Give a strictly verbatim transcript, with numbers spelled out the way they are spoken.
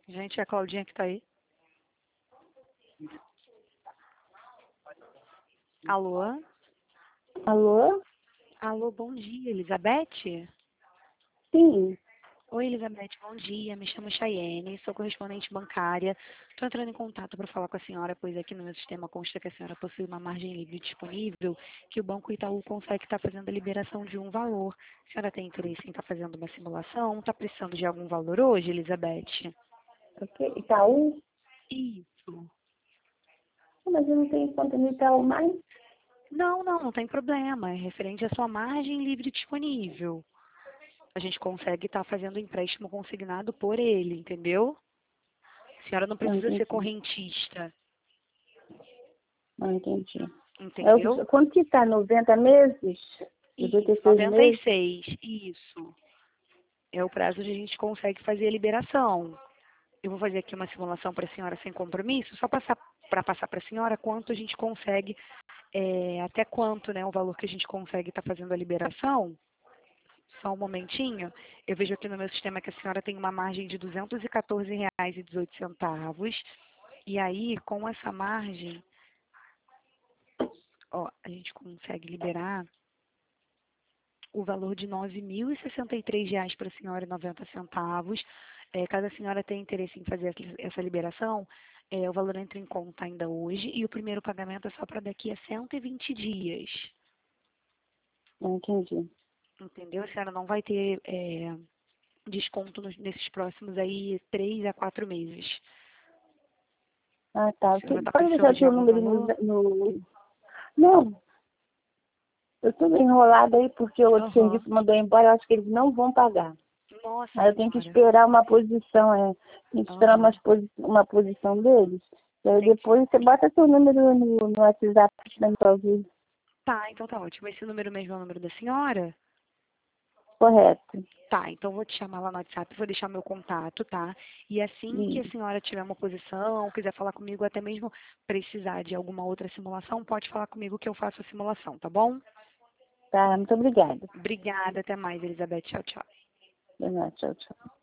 Gente, é a Claudinha que tá aí. Alô? Alô? Alô, bom dia, Elizabeth? Sim. Oi, Elizabeth, bom dia. Me chamo Chayene, sou correspondente bancária. Estou entrando em contato para falar com a senhora, pois aqui no meu sistema consta que a senhora possui uma margem livre disponível, que o Banco Itaú consegue estar fazendo a liberação de um valor. A senhora tem interesse em estar fazendo uma simulação? Está precisando de algum valor hoje, Elizabeth? Ok. Itaú? Isso. Mas eu não tenho conta no Itaú mais. Não, não, não tem problema. É referente à sua margem livre disponível. A gente consegue estar fazendo o empréstimo consignado por ele, entendeu? A senhora não Não precisa ser entendi. correntista, Não entendi. É o entendeu? que, quanto que está? noventa meses? noventa Isso, e seis noventa e meses? seis, isso. É o prazo que a gente consegue fazer a liberação. Eu vou fazer aqui uma simulação para a senhora sem compromisso, só passar para passar para a senhora quanto a gente consegue, é, até quanto, né, o valor que a gente consegue estar fazendo a liberação. Só um momentinho. Eu vejo aqui no meu sistema que a senhora tem uma margem de duzentos e quatorze reais e dezoito centavos. E aí, com essa margem, ó, a gente consegue liberar o valor de nove mil e sessenta e três reais para a senhora e noventa centavos. É, caso a senhora tenha interesse em fazer essa liberação, é, o valor entra em conta ainda hoje e o primeiro pagamento é só para daqui a cento e vinte dias. Não entendi. Entendeu? A senhora não vai ter é, desconto nos- nesses próximos aí três a quatro meses. Ah, A tá. senhora Que- está Pode deixar precisando o de seu algum número no, valor? no... Não. Eu estou enrolada aí porque o outro Aham. serviço mandou embora. Eu acho que eles não vão pagar. Nossa Aí eu tenho que senhora. esperar uma posição, é. Tenho que esperar uma, Aham. posi uma posição deles. E aí Entendi. depois você bota seu número no, no WhatsApp para me ouvir. Tá, então tá ótimo. Esse número mesmo é o número da senhora? Correto. Tá, então vou te chamar lá no WhatsApp, vou deixar meu contato, tá? E assim que a Isso. senhora tiver uma posição, quiser falar comigo, até mesmo precisar de alguma outra simulação, pode falar comigo que eu faço a simulação, tá bom? Tá, muito obrigada. Obrigada, até mais, Elizabeth. Tchau, tchau. De nada, tchau, tchau.